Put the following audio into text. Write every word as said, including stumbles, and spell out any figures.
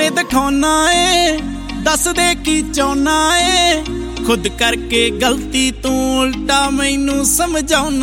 ਕਿਵੇਂ ਦਿਖਾਉਣਾ ਏ, ਦੱਸ ਦੇ ਕੀ ਚਾਹੁੰਨਾ ਏ। ਖੁਦ ਕਰਕੇ ਗਲਤੀ ਤੂੰ ਉਲਟਾ ਮੈਨੂੰ ਸਮਝਾਉਣਾ